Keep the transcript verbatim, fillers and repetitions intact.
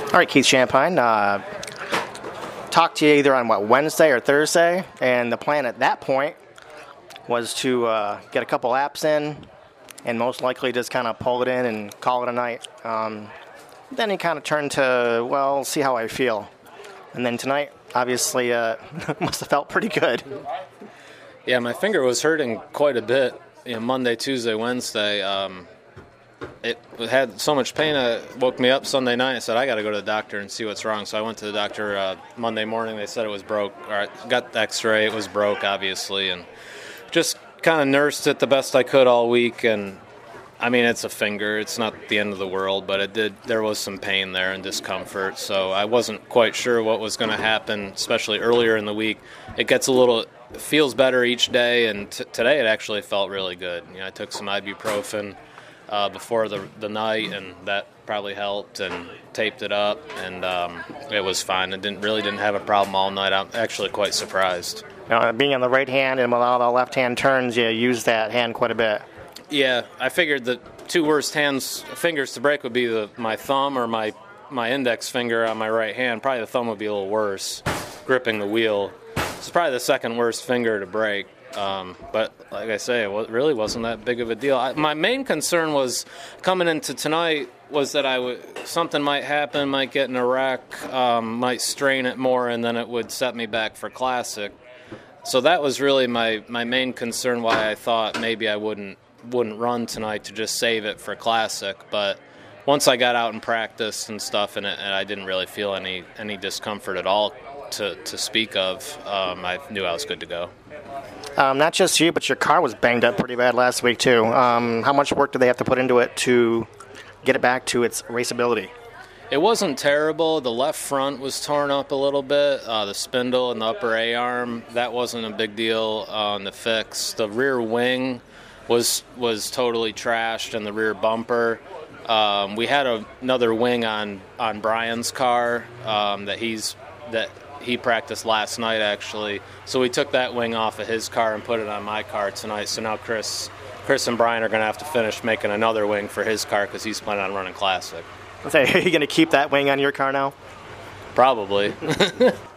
All right, Keith Champagne. Uh, talked to you either on, what, Wednesday or Thursday, and the plan at that point was to uh, get a couple laps in and most likely just kind of pull it in and call it a night. Um, then he kind of turned to, well, see how I feel. And then tonight, obviously, uh, must have felt pretty good. Yeah, my finger was hurting quite a bit, you know, Monday, Tuesday, Wednesday. Um, it had so much pain, it woke me up Sunday night. I said, I got to go to the doctor and see what's wrong. So I went to the doctor uh, Monday morning. They said it was broke. Or I got the x-ray. It was broke, obviously, and just kind of nursed it the best I could all week. And, I mean, it's a finger. It's not the end of the world, but it did. There was some pain there and discomfort. So I wasn't quite sure what was going to happen, especially earlier in the week. It gets a little – feels better each day, and t- today it actually felt really good. You know, I took some ibuprofen Uh, before the the night, and that probably helped, and taped it up, and um, it was fine. It didn't really didn't have a problem all night. I'm actually quite surprised. Now, being on the right hand and with all the left hand turns, you use that hand quite a bit. Yeah, I figured the two worst hands fingers to break would be the my thumb or my my index finger on my right hand. Probably the thumb would be a little worse, gripping the wheel. It's probably the second worst finger to break. Um, but like I say, it really wasn't that big of a deal. I, my main concern was coming into tonight was that I would something might happen, might get in a wreck, um, might strain it more, and then it would set me back for Classic. So that was really my, my main concern. Why I thought maybe I wouldn't wouldn't run tonight to just save it for Classic. But once I got out and practiced and stuff, and, it, and I didn't really feel any any discomfort at all to to speak of, um, I knew I was good to go. Um, not just you, but your car was banged up pretty bad last week, too. Um, how much work did they have to put into it to get it back to its raceability? It wasn't terrible. The left front was torn up a little bit. Uh, the spindle and the upper A-arm, that wasn't a big deal on the fix. The rear wing was was totally trashed, and the rear bumper. Um, we had a, another wing on, on Brian's car um, that he's that. He practiced last night, actually. So we took that wing off of his car and put it on my car tonight. So now Chris Chris and Brian are going to have to finish making another wing for his car because he's planning on running Classic. Are you going to keep that wing on your car now? Probably.